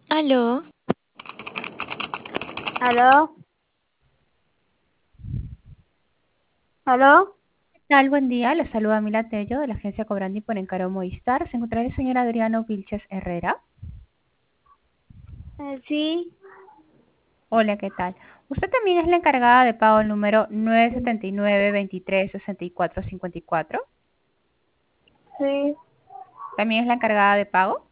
Aló, ¿Aló? ¿Aló? ¿qué tal? Buen día. Les saluda Mila Tello de la agencia Cobrandi por Encaro Movistar. Se encontrará el señor Adriano Vilches Herrera. Sí. Hola, ¿qué tal? Usted también es la encargada de pago el número 979-23-64-54. Sí. También es la encargada de pago.